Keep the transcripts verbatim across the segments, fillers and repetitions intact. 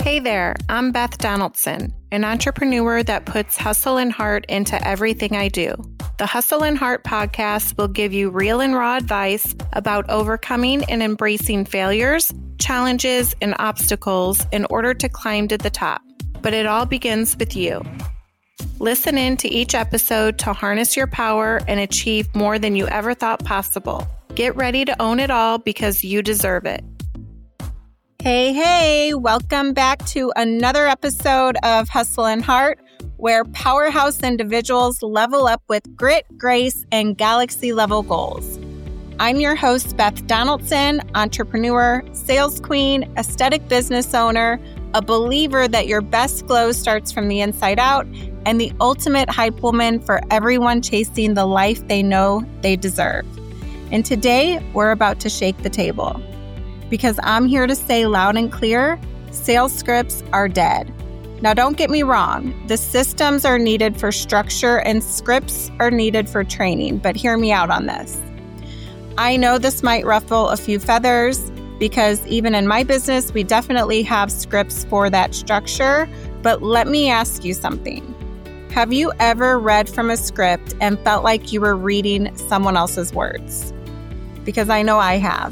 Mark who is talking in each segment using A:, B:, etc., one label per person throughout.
A: Hey there, I'm Beth Donaldson, an entrepreneur that puts hustle and heart into everything I do. The Hustle and Heart podcast will give you real and raw advice about overcoming and embracing failures, challenges, and obstacles in order to climb to the top. But it all begins with you. Listen in to each episode to harness your power and achieve more than you ever thought possible. Get ready to own it all because you deserve it. Hey, hey, welcome back to another episode of Hustle and Heart, where powerhouse individuals level up with grit, grace, and galaxy-level goals. I'm your host, Beth Donaldson, entrepreneur, sales queen, aesthetic business owner, a believer that your best glow starts from the inside out, and the ultimate hype woman for everyone chasing the life they know they deserve. And today, we're about to shake the table. Because I'm here to say loud and clear, sales scripts are dead. Now, don't get me wrong. The systems are needed for structure and scripts are needed for training, but hear me out on this. I know this might ruffle a few feathers because even in my business, we definitely have scripts for that structure, but let me ask you something. Have you ever read from a script and felt like you were reading someone else's words? Because I know I have.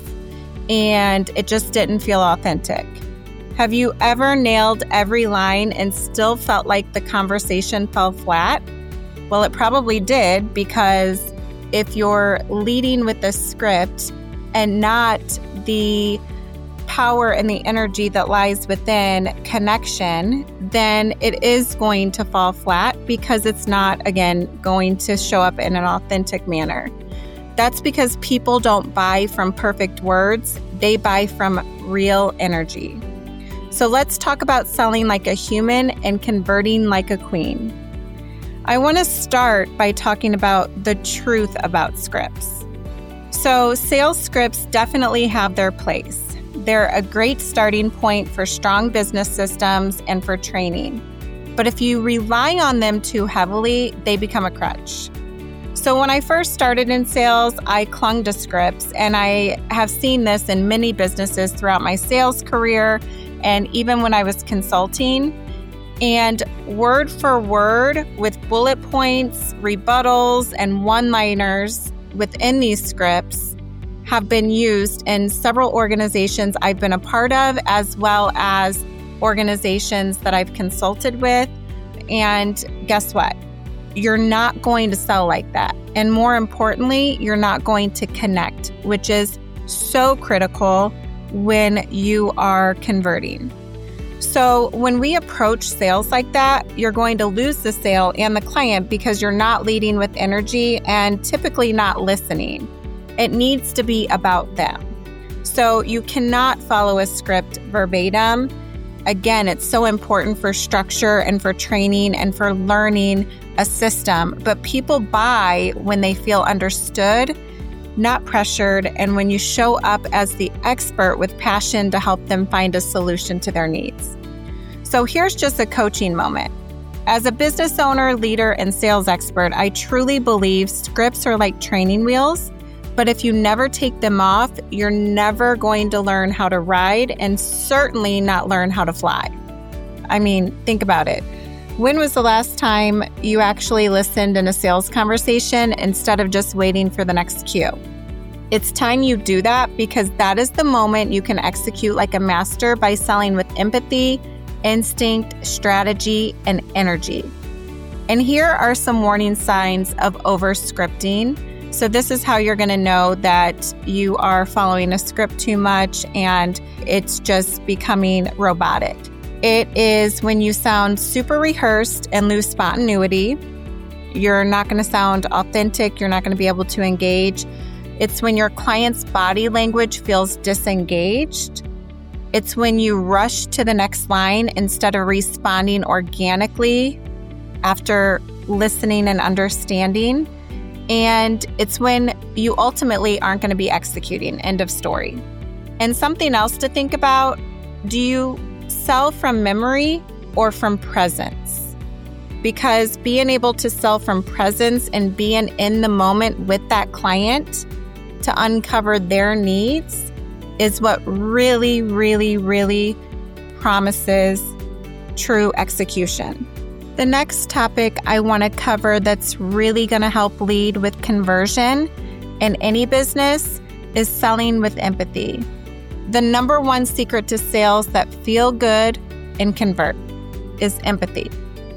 A: And it just didn't feel authentic. Have you ever nailed every line and still felt like the conversation fell flat? Well, it probably did, because if you're leading with the script and not the power and the energy that lies within connection, then it is going to fall flat because it's not, again, going to show up in an authentic manner. That's because people don't buy from perfect words, they buy from real energy. So let's talk about selling like a human and converting like a queen. I want to start by talking about the truth about scripts. So sales scripts definitely have their place. They're a great starting point for strong business systems and for training. But if you rely on them too heavily, they become a crutch. So when I first started in sales, I clung to scripts, and I have seen this in many businesses throughout my sales career and even when I was consulting. And word for word, with bullet points, rebuttals, and one-liners within these scripts have been used in several organizations I've been a part of, as well as organizations that I've consulted with. And guess what? You're not going to sell like that. And more importantly, you're not going to connect, which is so critical when you are converting. So when we approach sales like that, you're going to lose the sale and the client because you're not leading with energy and typically not listening. It needs to be about them. So you cannot follow a script verbatim. Again, it's so important for structure and for training and for learning a system, but people buy when they feel understood, not pressured, and when you show up as the expert with passion to help them find a solution to their needs. So here's just a coaching moment. As a business owner, leader, and sales expert, I truly believe scripts are like training wheels, but if you never take them off, you're never going to learn how to ride and certainly not learn how to fly. I mean, think about it. When was the last time you actually listened in a sales conversation instead of just waiting for the next cue? It's time you do that, because that is the moment you can execute like a master by selling with empathy, instinct, strategy, and energy. And here are some warning signs of over-scripting. So this is how you're going to know that you are following a script too much and it's just becoming robotic. It is when you sound super rehearsed and lose spontaneity. You're not going to sound authentic. You're not going to be able to engage. It's when your client's body language feels disengaged. It's when you rush to the next line instead of responding organically after listening and understanding. And it's when you ultimately aren't going to be executing. End of story. And something else to think about, do you sell from memory or from presence? Because being able to sell from presence and being in the moment with that client to uncover their needs is what really, really, really promises, true execution. The next topic I want to cover that's really going to help lead with conversion in any business is selling with empathy. The number one secret to sales that feel good and convert is empathy.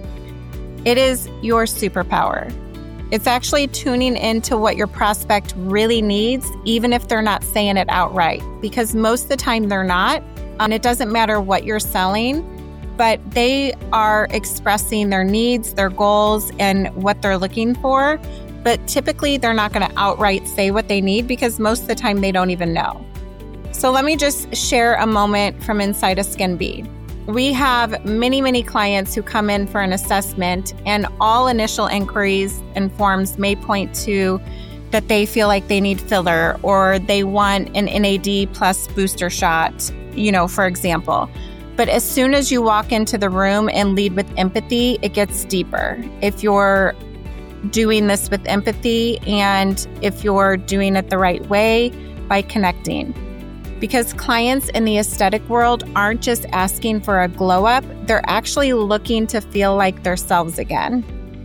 A: It is your superpower. It's actually tuning into what your prospect really needs, even if they're not saying it outright, because most of the time they're not. And it doesn't matter what you're selling, but they are expressing their needs, their goals, and what they're looking for. But typically, they're not going to outright say what they need because most of the time they don't even know. So let me just share a moment from inside of SkinBee. We have many, many clients who come in for an assessment, and all initial inquiries and forms may point to that they feel like they need filler or they want an N A D plus booster shot, you know, for example. But as soon as you walk into the room and lead with empathy, it gets deeper. If you're doing this with empathy and if you're doing it the right way by connecting. Because clients in the aesthetic world aren't just asking for a glow up, they're actually looking to feel like themselves again.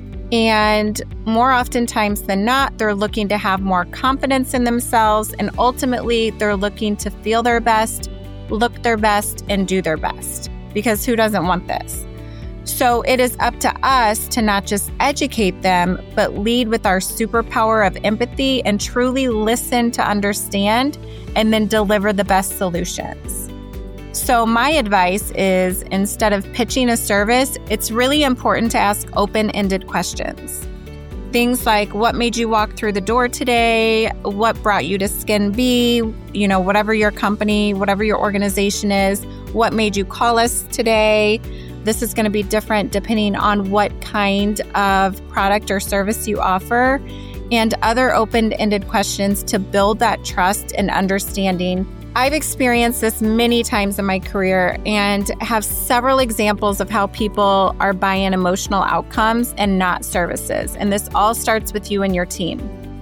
A: And more oftentimes than not, they're looking to have more confidence in themselves, and ultimately they're looking to feel their best, look their best, and do their best. Because who doesn't want this? So it is up to us to not just educate them, but lead with our superpower of empathy and truly listen to understand and then deliver the best solutions. So my advice is, instead of pitching a service, it's really important to ask open-ended questions. Things like, what made you walk through the door today? What brought you to SkinBee? You know, whatever your company, whatever your organization is, what made you call us today? This is going to be different depending on what kind of product or service you offer, and other open-ended questions to build that trust and understanding. I've experienced this many times in my career and have several examples of how people are buying emotional outcomes and not services. And this all starts with you and your team.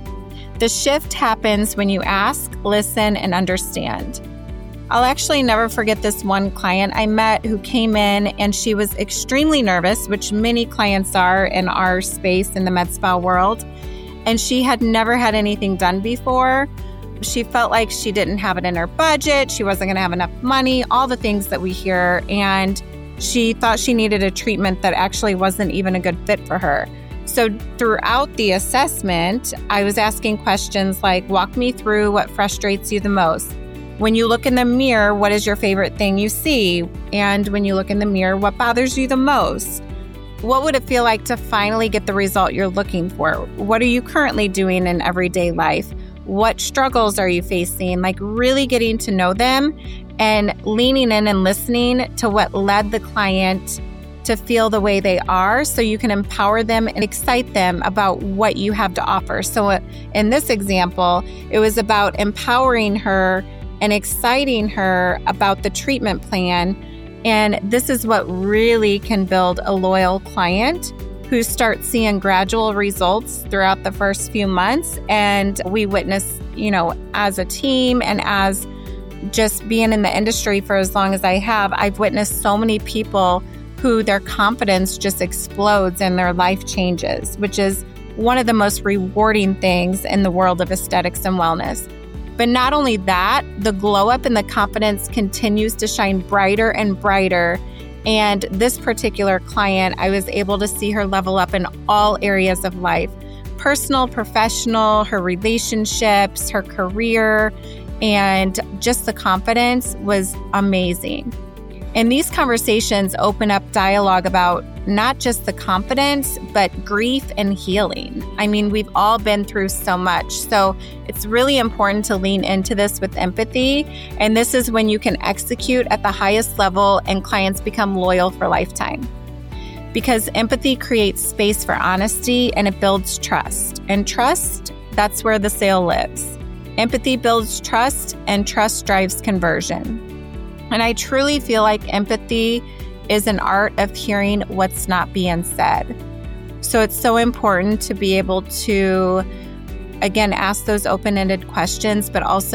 A: The shift happens when you ask, listen, and understand. I'll actually never forget this one client I met who came in and she was extremely nervous, which many clients are in our space in the med spa world. And she had never had anything done before. She felt like she didn't have it in her budget. She wasn't going to have enough money, all the things that we hear. And she thought she needed a treatment that actually wasn't even a good fit for her. So throughout the assessment, I was asking questions like, walk me through what frustrates you the most. When you look in the mirror, what is your favorite thing you see? And when you look in the mirror, what bothers you the most? What would it feel like to finally get the result you're looking for? What are you currently doing in everyday life? What struggles are you facing? Like really getting to know them and leaning in and listening to what led the client to feel the way they are, so you can empower them and excite them about what you have to offer. So in this example, it was about empowering her and exciting her about the treatment plan. And this is what really can build a loyal client who starts seeing gradual results throughout the first few months. And we witness, you know, as a team and as just being in the industry for as long as I have, I've witnessed so many people who their confidence just explodes and their life changes, which is one of the most rewarding things in the world of aesthetics and wellness. But not only that, the glow up and the confidence continues to shine brighter and brighter. And this particular client, I was able to see her level up in all areas of life: personal, professional, her relationships, her career, and just the confidence was amazing. And these conversations open up dialogue about not just the confidence, but grief and healing. I mean, we've all been through so much. So it's really important to lean into this with empathy. And this is when you can execute at the highest level and clients become loyal for lifetime. Because empathy creates space for honesty and it builds trust. And trust, that's where the sale lives. Empathy builds trust, and trust drives conversion. And I truly feel like empathy is an art of hearing what's not being said. So it's so important to be able to, again, ask those open-ended questions, but also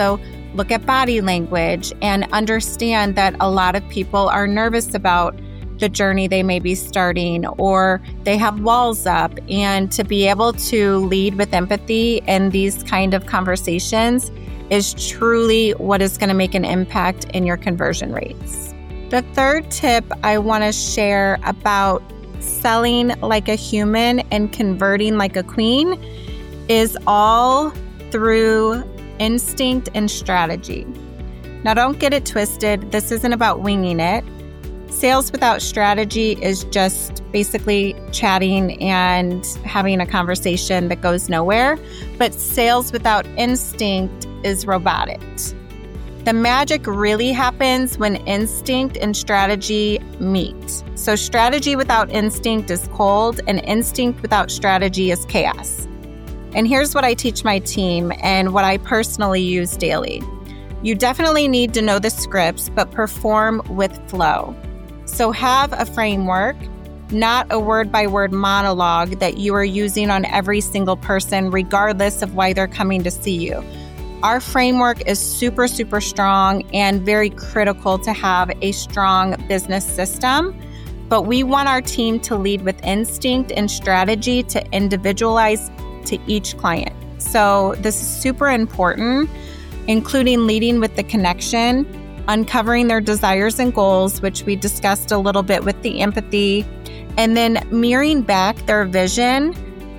A: look at body language, and understand that a lot of people are nervous about the journey they may be starting, or they have walls up. And to be able to lead with empathy in these kind of conversations is truly what is going to make an impact in your conversion rates. The third tip I want to share about selling like a human and converting like a queen is all through instinct and strategy. Now, don't get it twisted. This isn't about winging it. Sales without strategy is just basically chatting and having a conversation that goes nowhere. But sales without instinct is robotic. The magic really happens when instinct and strategy meet. So strategy without instinct is cold, and instinct without strategy is chaos. And here's what I teach my team and what I personally use daily. You definitely need to know the scripts, but perform with flow. So have a framework, not a word-by-word monologue that you are using on every single person, regardless of why they're coming to see you. Our framework is super, super strong and very critical to have a strong business system, but we want our team to lead with instinct and strategy to individualize to each client. So this is super important, including leading with the connection, uncovering their desires and goals, which we discussed a little bit with the empathy, and then mirroring back their vision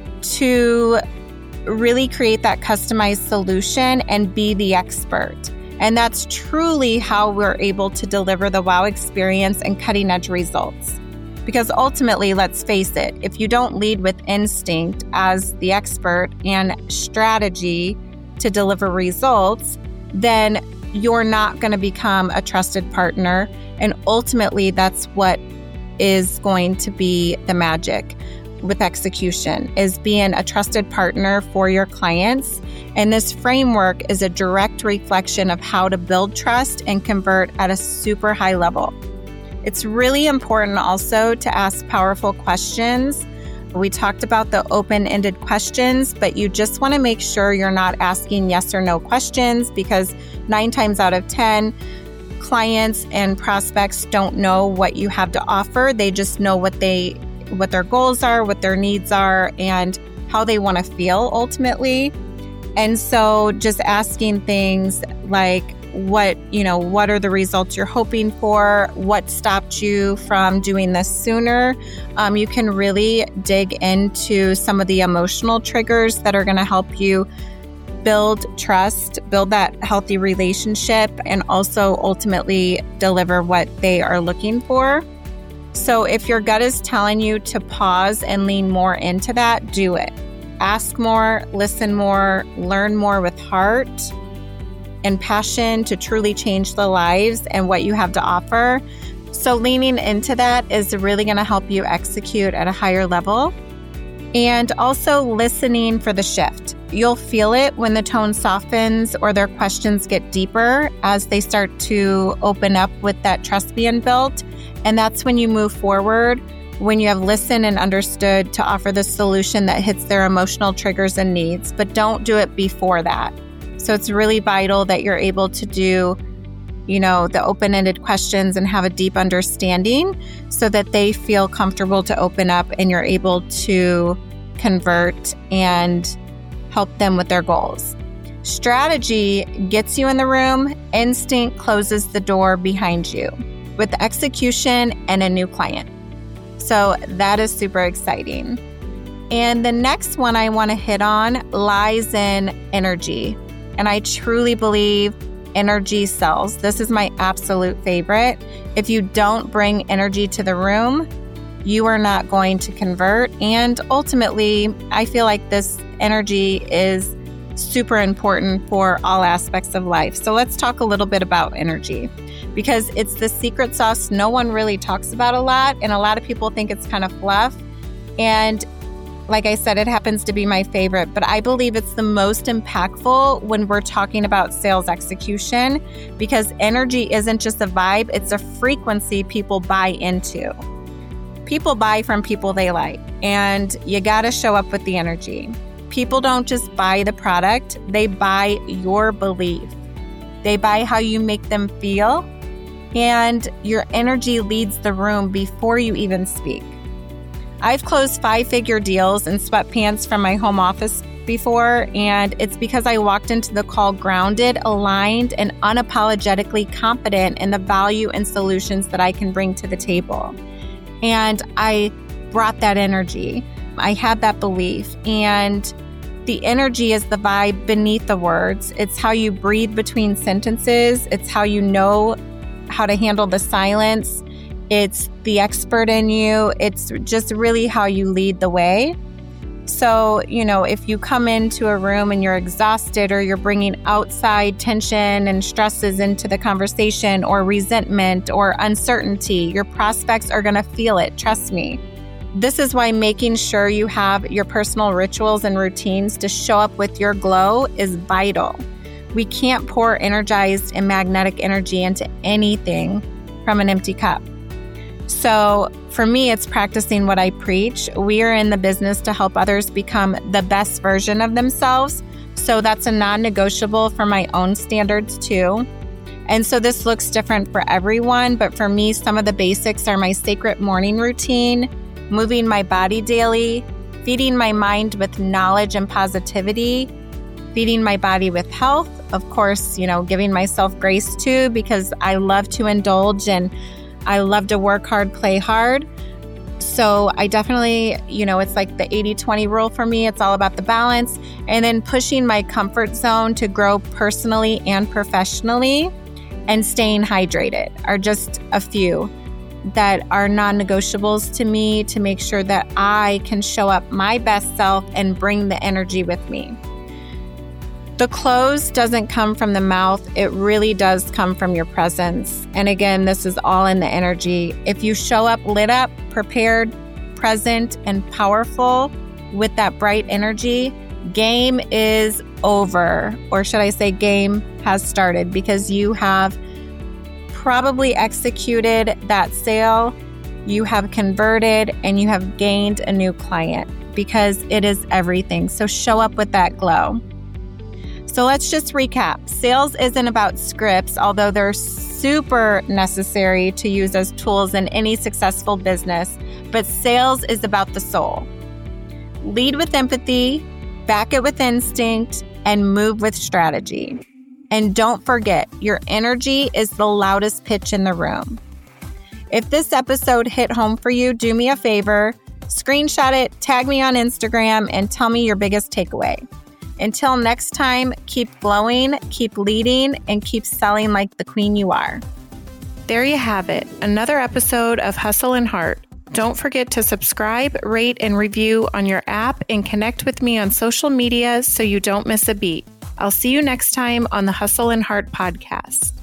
A: to really create that customized solution and be the expert. And that's truly how we're able to deliver the wow experience and cutting edge results. Because ultimately, let's face it, if you don't lead with instinct as the expert and strategy to deliver results, then you're not going to become a trusted partner. And ultimately, that's what is going to be the magic with execution, is being a trusted partner for your clients. And this framework is a direct reflection of how to build trust and convert at a super high level. It's really important also to ask powerful questions. We talked about the open-ended questions, but you just want to make sure you're not asking yes or no questions, because nine times out of ten, clients and prospects don't know what you have to offer. They just know what they, what their goals are, what their needs are, and how they want to feel ultimately. And so just asking things like, what, you know, what are the results you're hoping for? What stopped you from doing this sooner? Um, you can really dig into some of the emotional triggers that are going to help you build trust, build that healthy relationship, and also ultimately deliver what they are looking for. So if your gut is telling you to pause and lean more into that, do it. Ask more, listen more, learn more with heart and passion to truly change the lives and what you have to offer. So leaning into that is really going to help you execute at a higher level. And also listening for the shift. You'll feel it when the tone softens or their questions get deeper as they start to open up with that trust being built. And that's when you move forward, when you have listened and understood to offer the solution that hits their emotional triggers and needs. But don't do it before that. So it's really vital that you're able to do, you know, the open-ended questions and have a deep understanding so that they feel comfortable to open up and you're able to convert and help them with their goals. Strategy gets you in the room. Instinct closes the door behind you with execution and a new client. So that is super exciting. And the next one I want to hit on lies in energy. And I truly believe energy sells. This is my absolute favorite. If you don't bring energy to the room, you are not going to convert. And ultimately, I feel like this energy is super important for all aspects of life. So let's talk a little bit about energy, because it's the secret sauce no one really talks about a lot. And a lot of people think it's kind of fluff. And like I said, it happens to be my favorite, but I believe it's the most impactful when we're talking about sales execution, because energy isn't just a vibe, it's a frequency people buy into. People buy from people they like, and you got to show up with the energy. People don't just buy the product, they buy your belief. They buy how you make them feel, and your energy leads the room before you even speak. I've closed five-figure deals in sweatpants from my home office before, and it's because I walked into the call grounded, aligned, and unapologetically confident in the value and solutions that I can bring to the table. And I brought that energy. I had that belief, and the energy is the vibe beneath the words. It's how you breathe between sentences. It's how you know how to handle the silence. It's the expert in you. It's just really how you lead the way. So, you know, if you come into a room and you're exhausted, or you're bringing outside tension and stresses into the conversation, or resentment or uncertainty, your prospects are going to feel it. Trust me. This is why making sure you have your personal rituals and routines to show up with your glow is vital. We can't pour energized and magnetic energy into anything from an empty cup. So for me, it's practicing what I preach. We are in the business to help others become the best version of themselves. So that's a non-negotiable for my own standards too. And so this looks different for everyone, but for me, some of the basics are my sacred morning routine, moving my body daily, feeding my mind with knowledge and positivity, feeding my body with health, of course, you know, giving myself grace too, because I love to indulge and I love to work hard, play hard. So I definitely, you know, it's like the eighty twenty rule for me. It's all about the balance. And then pushing my comfort zone to grow personally and professionally, and staying hydrated are just a few that are non-negotiables to me to make sure that I can show up my best self and bring the energy with me. The close doesn't come from the mouth. It really does come from your presence. And again, this is all in the energy. If you show up lit up, prepared, present, and powerful with that bright energy, game is over. Or should I say game has started, because you have probably executed that sale, you have converted, and you have gained a new client, because it is everything. So show up with that glow. So let's just recap. Sales isn't about scripts, although they're super necessary to use as tools in any successful business, but sales is about the soul. Lead with empathy, back it with instinct, and move with strategy. And don't forget, your energy is the loudest pitch in the room. If this episode hit home for you, do me a favor, screenshot it, tag me on Instagram, and tell me your biggest takeaway. Until next time, keep glowing, keep leading, and keep selling like the queen you are.
B: There you have it, another episode of Hustle and Heart. Don't forget to subscribe, rate, and review on your app, and connect with me on social media so you don't miss a beat. I'll see you next time on the Hustle and Heart podcast.